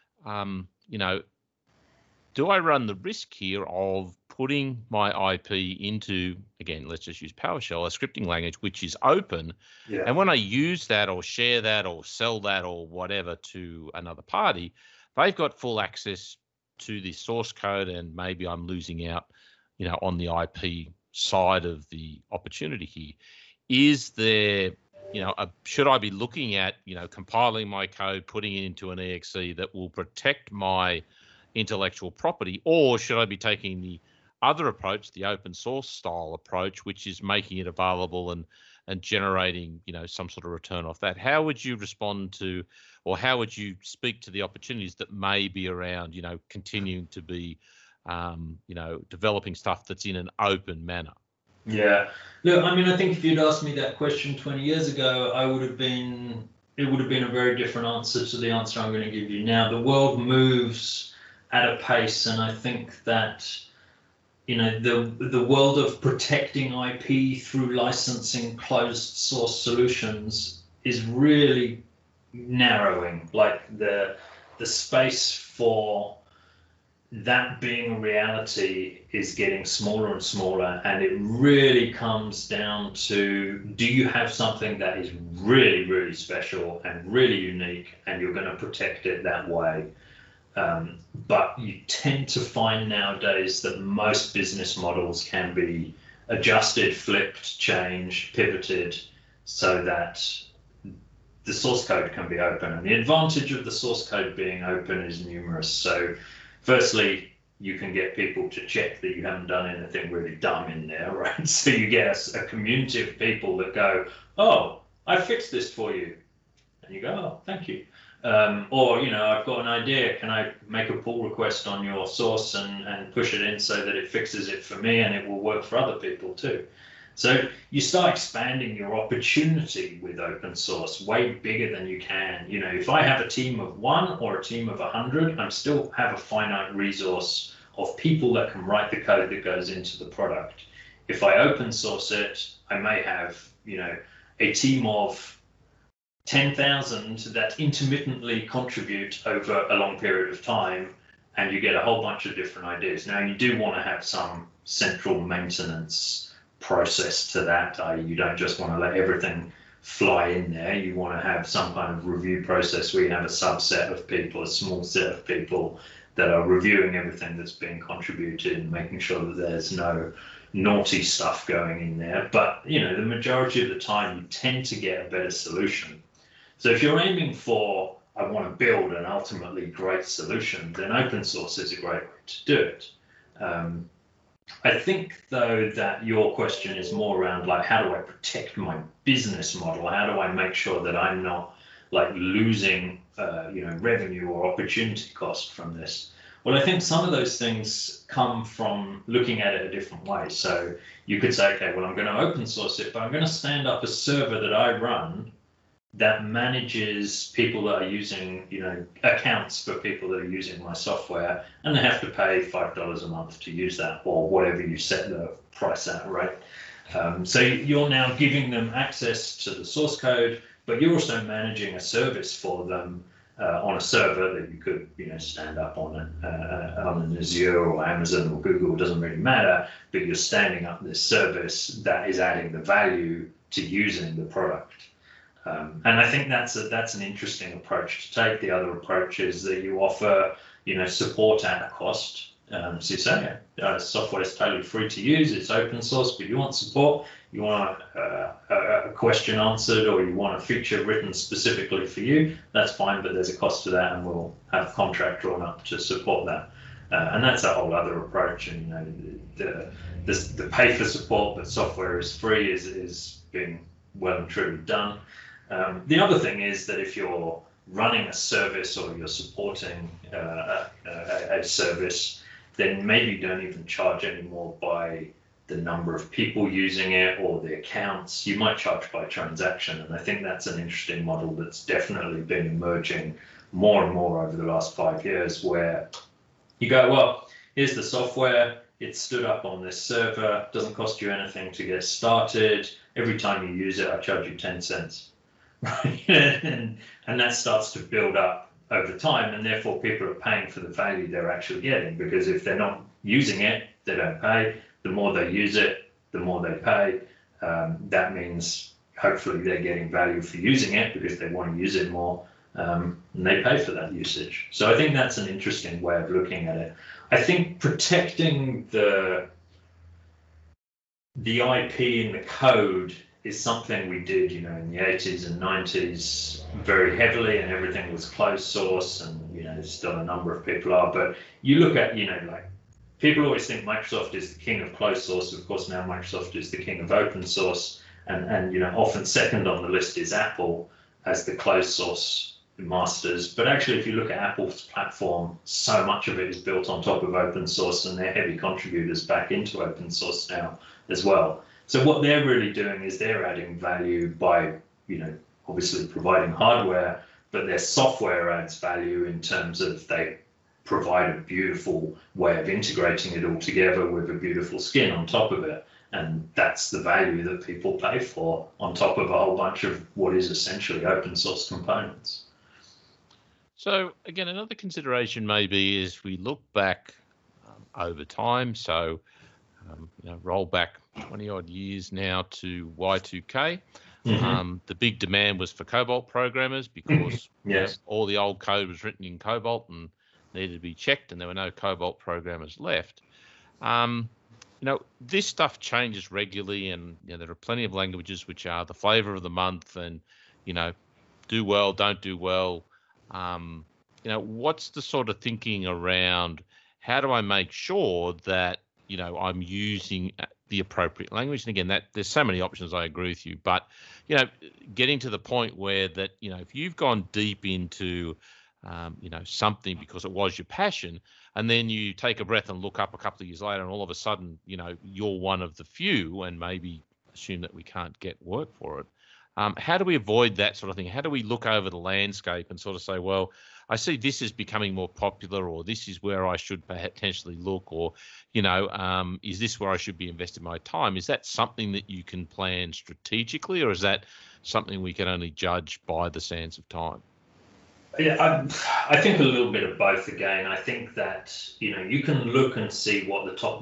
do I run the risk here of putting my IP into, again, let's just use PowerShell, a scripting language which is open, and when I use that or share that or sell that or whatever to another party, they've got full access to the source code, and maybe I'm losing out, on the IP side of the opportunity here. Is there, should I be looking at, compiling my code, putting it into an EXE that will protect my intellectual property, or should I be taking the other approach, the open source style approach, which is making it available and generating, some sort of return off that? How would you respond to, or how would you speak to the opportunities that may be around, continuing to be, developing stuff that's in an open manner? Yeah. Look, I think if you'd asked me that question 20 years ago, it would have been a very different answer to the answer I'm going to give you now. The world moves at a pace, and I think that the world of protecting IP through licensing closed source solutions is really narrowing. Like the space for that being a reality is getting smaller and smaller, and it really comes down to, do you have something that is really, really special and really unique, and you're going to protect it that way? But you tend to find nowadays that most business models can be adjusted, flipped, changed, pivoted, so that the source code can be open. And the advantage of the source code being open is numerous. So firstly, you can get people to check that you haven't done anything really dumb in there, right? So you get a community of people that go, oh, I fixed this for you. And you go, oh, thank you. Or, I've got an idea, can I make a pull request on your source and push it in so that it fixes it for me and it will work for other people too? So you start expanding your opportunity with open source way bigger than you can. If I have a team of 1 or a team of 100, I still have a finite resource of people that can write the code that goes into the product. If I open source it, I may have, a team of 10,000 that intermittently contribute over a long period of time, and you get a whole bunch of different ideas. Now, you do want to have some central maintenance process to that. You don't just want to let everything fly in there. You want to have some kind of review process where you have a subset of people, a small set of people that are reviewing everything that's being contributed and making sure that there's no naughty stuff going in there. But, the majority of the time, you tend to get a better solution. So if you're aiming for, I want to build an ultimately great solution, then open source is a great way to do it. I think, though, that your question is more around, like, how do I protect my business model? How do I make sure that I'm not, losing, revenue or opportunity cost from this? Well, I think some of those things come from looking at it a different way. So you could say, okay, well, I'm going to open source it, but I'm going to stand up a server that I run that manages people that are using, accounts for people that are using my software, and they have to pay $5 a month to use that, or whatever you set the price at, right? So you're now giving them access to the source code, but you're also managing a service for them on a server that you could, stand up on an Azure or Amazon or Google, doesn't really matter, but you're standing up this service that is adding the value to using the product. And I think that's an interesting approach to take. The other approach is that you offer, support at a cost. So you say, software is totally free to use, it's open source, but you want support, you want a question answered, or you want a feature written specifically for you, that's fine, but there's a cost to that, and we'll have a contract drawn up to support that. And that's a whole other approach. And the pay for support, but software is free, is being well and truly done. The other thing is that if you're running a service or you're supporting a service, then maybe you don't even charge anymore by the number of people using it or the accounts. You might charge by transaction, and I think that's an interesting model that's definitely been emerging more and more over the last 5 years, where you go, well, here's the software, it's stood up on this server, doesn't cost you anything to get started. Every time you use it, I charge you 10 cents. Right? and that starts to build up over time, and therefore people are paying for the value they're actually getting, because if they're not using it, they don't pay. The more they use it, the more they pay. That means hopefully they're getting value for using it because they want to use it more, and they pay for that usage. So I think that's an interesting way of looking at it. I think protecting the IP in the code is something we did, in the 80s and 90s very heavily, and everything was closed source, and, still a number of people are. But you look at, like, people always think Microsoft is the king of closed source. Of course, now Microsoft is the king of open source, and often second on the list is Apple as the closed source masters. But actually, if you look at Apple's platform, so much of it is built on top of open source, and they're heavy contributors back into open source now as well. So what they're really doing is they're adding value by, obviously providing hardware, but their software adds value in terms of they provide a beautiful way of integrating it all together with a beautiful skin on top of it. And that's the value that people pay for on top of a whole bunch of what is essentially open source components. So again, another consideration maybe is we look back over time. So roll back 20 odd years now to Y2K. Mm-hmm. The big demand was for COBOL programmers because yes, all the old code was written in COBOL and needed to be checked, and there were no COBOL programmers left. This stuff changes regularly, and there are plenty of languages which are the flavor of the month, and do well, don't do well. What's the sort of thinking around how do I make sure that I'm using the appropriate language? And again, there's so many options, I agree with you, but getting to the point where that if you've gone deep into something because it was your passion, and then you take a breath and look up a couple of years later, and all of a sudden you're one of the few, and maybe assume that we can't get work for it. How do we avoid that sort of thing? How do we look over the landscape and sort of say, well, I see this is becoming more popular, or this is where I should potentially look, or, is this where I should be investing my time? Is that something that you can plan strategically, or is that something we can only judge by the sands of time? Yeah, I think a little bit of both again. I think that, you can look and see what the top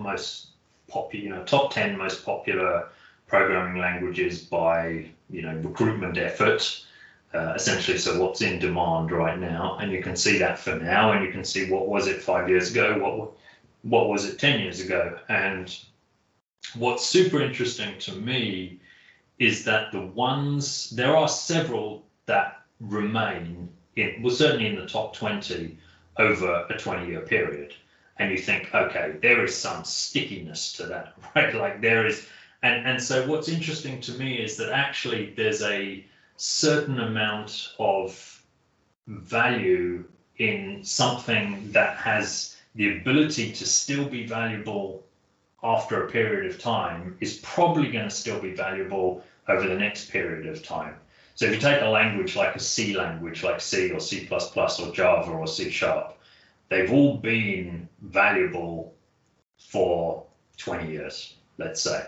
10 most popular programming languages by, recruitment effort, essentially. So what's in demand right now, and you can see that for now, and you can see what was it 5 years ago, what was it 10 years ago. And what's super interesting to me is that there are several that remain certainly in the top 20 over a 20-year period. And you think, okay, there is some stickiness to that, right? Like there is. And so what's interesting to me is that actually there's a certain amount of value in something that has the ability to still be valuable after a period of time, is probably going to still be valuable over the next period of time. So if you take a language like a C language, like C or C++ or Java or C#, they've all been valuable for 20 years, let's say.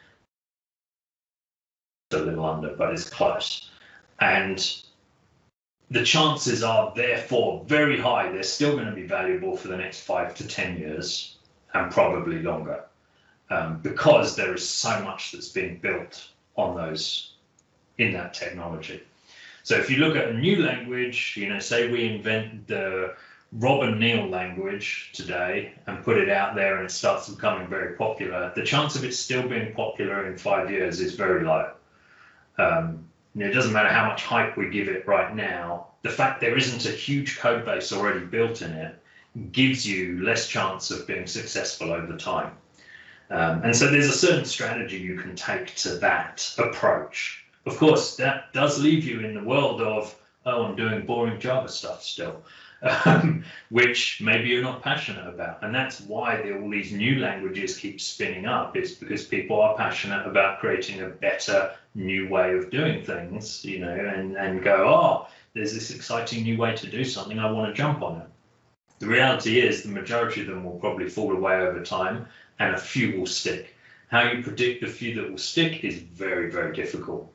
A little under, but it's close. And the chances are therefore very high they're still going to be valuable for the next 5 to 10 years and probably longer, because there is so much that's been built on those in that technology. So if you look at a new language, say we invent the Robin Neal language today and put it out there and it starts becoming very popular, the chance of it still being popular in 5 years is very low. It doesn't matter how much hype we give it right now, the fact there isn't a huge code base already built in it gives you less chance of being successful over time. And so there's a certain strategy you can take to that approach. Of course, that does leave you in the world of, I'm doing boring Java stuff still, which maybe you're not passionate about. And that's why all these new languages keep spinning up, is because people are passionate about creating a better new way of doing things, and go, there's this exciting new way to do something, I want to jump on it. The reality is the majority of them will probably fall away over time and a few will stick. How you predict the few that will stick is very, very difficult.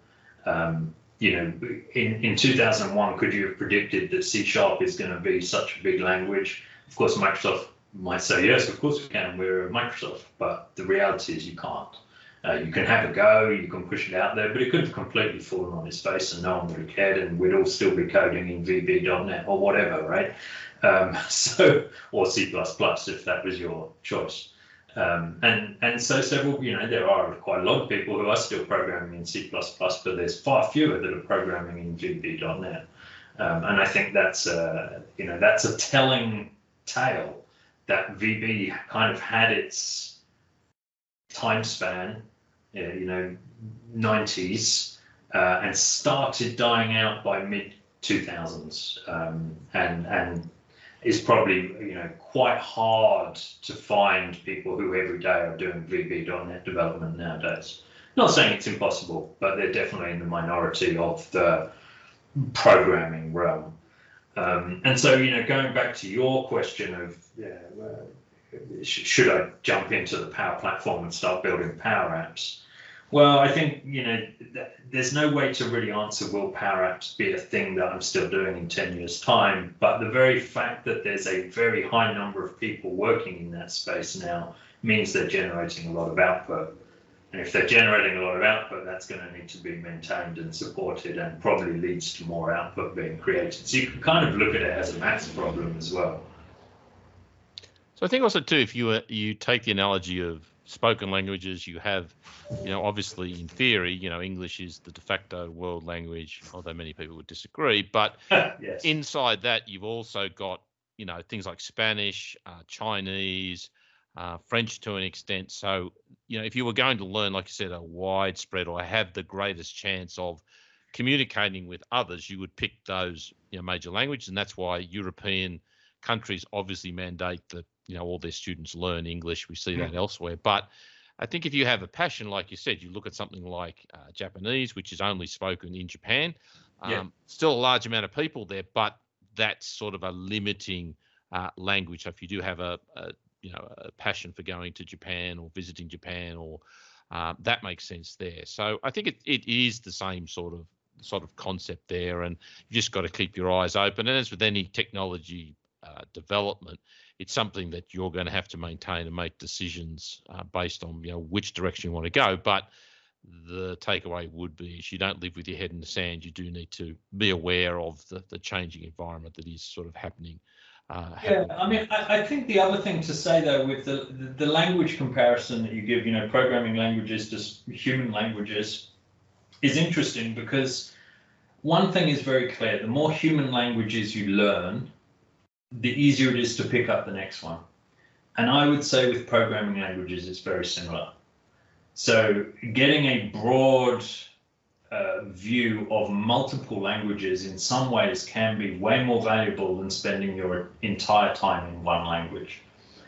In 2001, could you have predicted that C# is going to be such a big language? Of course, Microsoft might say, yes, of course we can, we're Microsoft, but the reality is you can't. You can have a go, you can push it out there, but it could have completely fallen on its face and no one would have cared, and we'd all still be coding in VB.NET or whatever, right? Or C++ if that was your choice. And so several, there are quite a lot of people who are still programming in C++, but there's far fewer that are programming in VB.NET. And I think that's a telling tale that VB kind of had its time span, 90s, and started dying out by mid 2000s, and is probably quite hard to find people who every day are doing VB.NET development nowadays. Not saying it's impossible, but they're definitely in the minority of the programming realm. And so, going back to your question of should I jump into the Power Platform and start building Power Apps? Well, I think, there's no way to really answer will Power Apps be a thing that I'm still doing in 10 years' time, but the very fact that there's a very high number of people working in that space now means they're generating a lot of output. And if they're generating a lot of output, that's going to need to be maintained and supported, and probably leads to more output being created. So you can kind of look at it as a maths problem as well. So I think also too, if you take the analogy of spoken languages, you have, obviously in theory, English is the de facto world language, although many people would disagree. But Yes. Inside that, you've also got, things like Spanish, Chinese, French to an extent. So, if you were going to learn, like you said, a widespread or have the greatest chance of communicating with others, you would pick those, major languages. And that's why European countries obviously mandate that, all their students learn English. We see that elsewhere. But I think if you have a passion, like you said, you look at something like Japanese, which is only spoken in Japan, still a large amount of people there, but that's sort of a limiting language. So if you do have a passion for going to Japan or visiting Japan, or that makes sense there. So I think it is the same sort of concept there, and you just got to keep your eyes open. And as with any technology development, it's something that you're going to have to maintain and make decisions based on which direction you want to go. But the takeaway would be, is you don't live with your head in the sand. You do need to be aware of the changing environment that is sort of happening. I think the other thing to say though, with the language comparison that you give, programming languages to human languages, is interesting, because one thing is very clear: the more human languages you learn, the easier it is to pick up the next one. And I would say with programming languages, it's very similar. So getting a broad view of multiple languages in some ways can be way more valuable than spending your entire time in one language,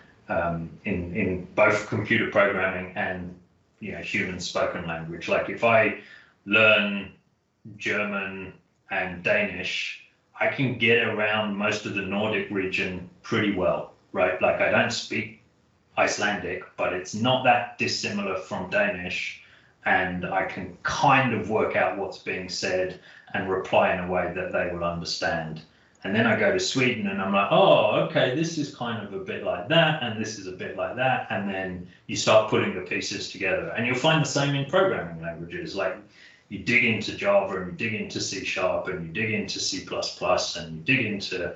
in both computer programming and human spoken language. Like if I learn German, and Danish, I can get around most of the Nordic region pretty well, right? Like I don't speak Icelandic, but it's not that dissimilar from Danish, and I can kind of work out what's being said and reply in a way that they will understand. And then I go to Sweden and I'm like, oh, okay, this is kind of a bit like that, and this is a bit like that. And then you start putting the pieces together. And you'll find the same in programming languages. Like you dig into Java and you dig into C# and you dig into C++ and you dig into,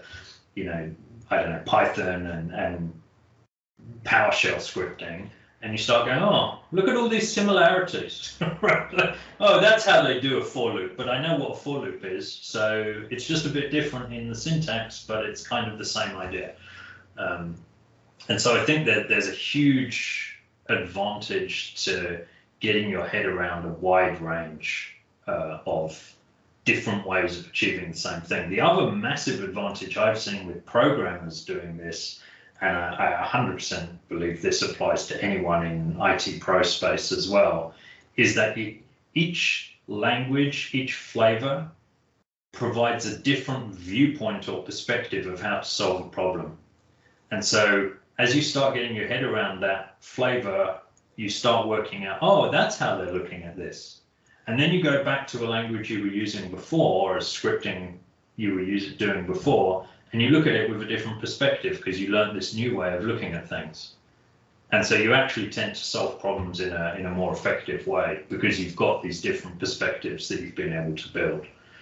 Python and PowerShell scripting. And you start going, oh, look at all these similarities. Oh, that's how they do a for loop, but I know what a for loop is. So it's just a bit different in the syntax, but it's kind of the same idea. And so I think that there's a huge advantage to getting your head around a wide range of different ways of achieving the same thing. The other massive advantage I've seen with programmers doing this, and I 100% believe this applies to anyone in IT pro space as well, is that each language, each flavor provides a different viewpoint or perspective of how to solve a problem. And so as you start getting your head around that flavor, you start working out, oh, that's how they're looking at this. And then you go back to a language you were using before, or a scripting you were doing before, and you look at it with a different perspective because you learned this new way of looking at things. And so you actually tend to solve problems in a more effective way because you've got these different perspectives that you've been able to build.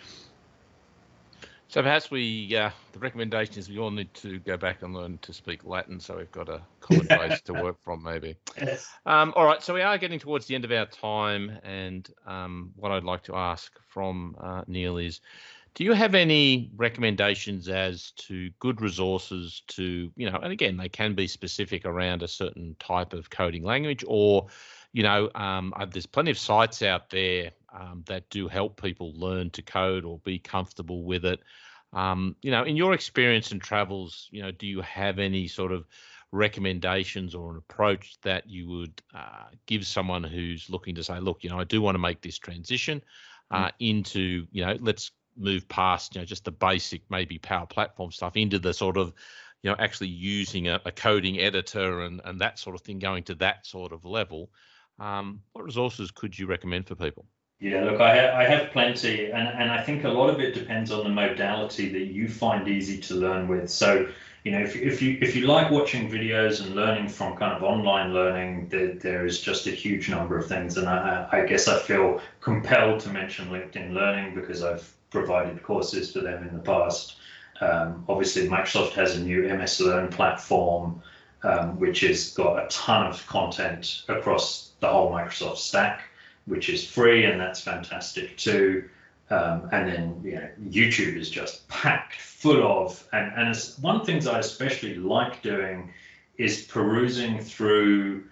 So perhaps the recommendation is we all need to go back and learn to speak Latin, so we've got a common base to work from, maybe. Yes. All right, so we are getting towards the end of our time, and what I'd like to ask from Neil is, do you have any recommendations as to good resources to, and again, they can be specific around a certain type of coding language, or, there's plenty of sites out there that do help people learn to code or be comfortable with it. In your experience and travels, do you have any sort of recommendations or an approach that you would give someone who's looking to say, look, I do want to make this transition into, let's move past, just the basic maybe Power Platform stuff into the sort of, actually using a coding editor and that sort of thing, going to that sort of level. What resources could you recommend for people? Yeah, look, I have plenty, and I think a lot of it depends on the modality that you find easy to learn with. So, if you like watching videos and learning from kind of online learning, there is just a huge number of things, and I guess I feel compelled to mention LinkedIn Learning because I've provided courses for them in the past. Obviously, Microsoft has a new MS Learn platform, which has got a ton of content across the whole Microsoft stack, which is free, and that's fantastic too. And then YouTube is just packed full of, and it's one of the things I especially like doing is perusing through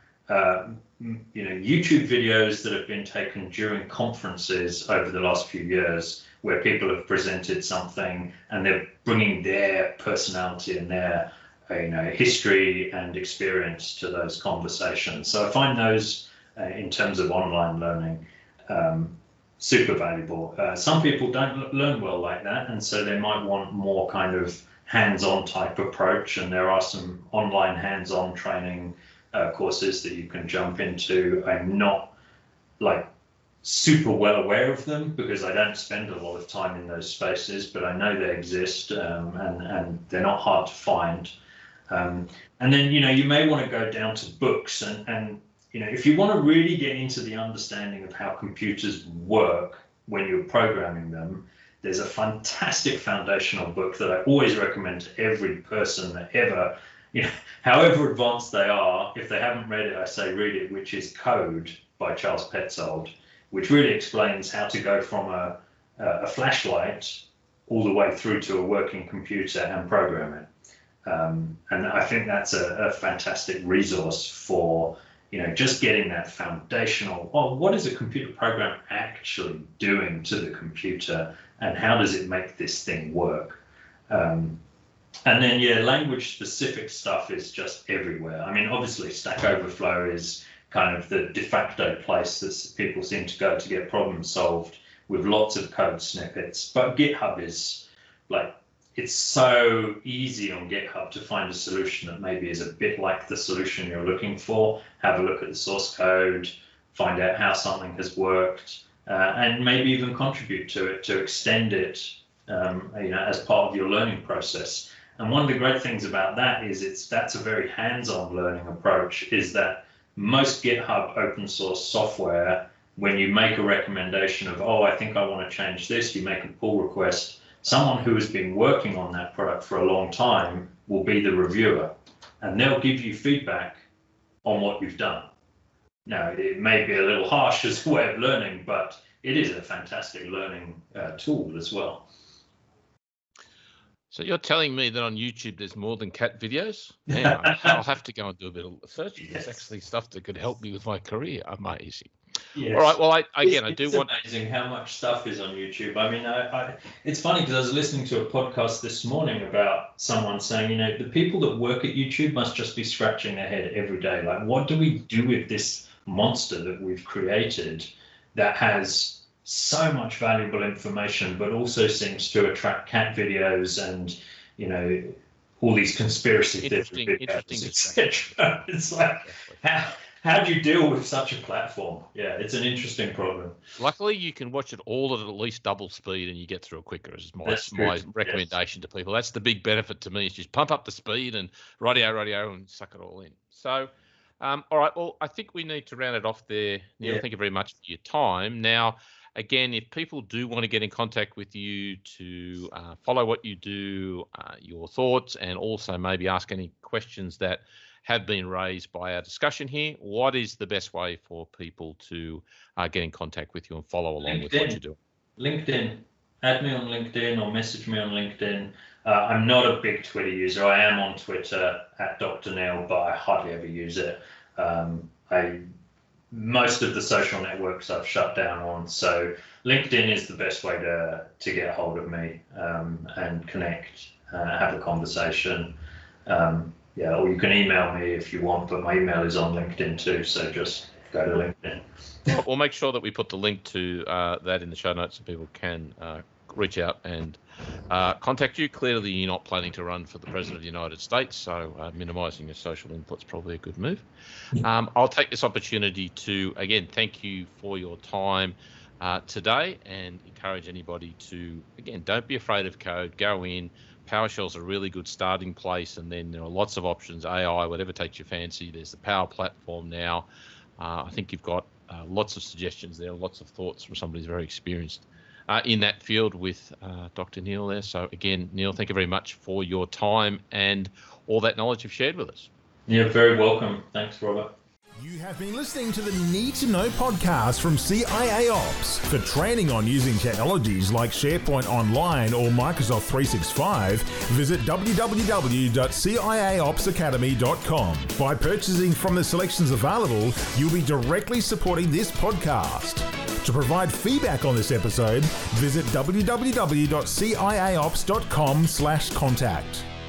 YouTube videos that have been taken during conferences over the last few years, where people have presented something and they're bringing their personality and their history and experience to those conversations. So I find those in terms of online learning super valuable. Some people don't learn well like that, and so they might want more kind of hands-on type approach, and there are some online hands-on training courses that you can jump into. I'm not super well aware of them because I don't spend a lot of time in those spaces, but I know they exist, and they're not hard to find. And then you may want to go down to books, and if you want to really get into the understanding of how computers work when you're programming them, there's a fantastic foundational book that I always recommend to every person that ever, however advanced they are, if they haven't read it, I say read it, which is Code by Charles Petzold, which really explains how to go from a flashlight all the way through to a working computer and program it. And I think that's a fantastic resource for just getting that foundational, what is a computer program actually doing to the computer, and how does it make this thing work? And then, language specific stuff is just everywhere. I mean, obviously Stack Overflow is kind of the de facto place that people seem to go to get problems solved. with lots of code snippets. But GitHub is like, it's so easy on GitHub to find a solution that maybe is a bit like the solution you're looking for. Have a look at the source code, find out how something has worked, and maybe even contribute to it, to extend it, as part of your learning process. And one of the great things about that is that's a very hands-on learning approach, is that most GitHub open source software, when you make a recommendation of, I think I want to change this, you make a pull request, someone who has been working on that product for a long time will be the reviewer, and they'll give you feedback on what you've done. Now, it may be a little harsh as a way of learning, but it is a fantastic learning tool as well. So you're telling me that on YouTube there's more than cat videos? Man, I'll have to go and do a bit of searching. Yes. There's actually stuff that could help me with my career. Amazing. Yes. All right. Well, It's amazing how much stuff is on YouTube. I mean, it's funny because I was listening to a podcast this morning about someone saying, the people that work at YouTube must just be scratching their head every day. Like, what do we do with this monster that we've created that has so much valuable information, but also seems to attract cat videos and, all these conspiracy theory videos, etc. It's like, how do you deal with such a platform? Yeah, it's an interesting problem. Luckily, you can watch it all at least double speed and you get through it quicker, is my recommendation to people. That's the big benefit to me, is just pump up the speed and radio and suck it all in. So, all right, well, I think we need to round it off there. Neil, thank you very much for your time. Now, again, if people do want to get in contact with you to follow what you do, your thoughts, and also maybe ask any questions that have been raised by our discussion here, what is the best way for people to get in contact with you and follow along with what you do? LinkedIn. Add me on LinkedIn or message me on LinkedIn. I'm not a big Twitter user. I am on Twitter at Dr. Neil, but I hardly ever use it. Most of the social networks I've shut down on, so LinkedIn is the best way to get hold of me and connect, have a conversation. Or you can email me if you want, but my email is on LinkedIn too, so just go to LinkedIn. We'll make sure that we put the link to that in the show notes so people can reach out and contact you. Clearly, you're not planning to run for the President of the United States, so minimising your social input's probably a good move. I'll take this opportunity to, again, thank you for your time today and encourage anybody to, again, don't be afraid of code. Go in. PowerShell's a really good starting place, and then there are lots of options, AI, whatever takes your fancy. There's the Power Platform now. I think you've got lots of suggestions there, lots of thoughts from somebody who's very experienced in that field with Dr. Neil there. So again, Neil, thank you very much for your time and all that knowledge you've shared with us. You're very welcome. Thanks, Robert. You have been listening to the Need to Know podcast from CIA Ops. For training on using technologies like SharePoint Online or Microsoft 365, visit www.ciaopsacademy.com. By purchasing from the selections available, you'll be directly supporting this podcast. To provide feedback on this episode, visit www.ciaops.com/contact.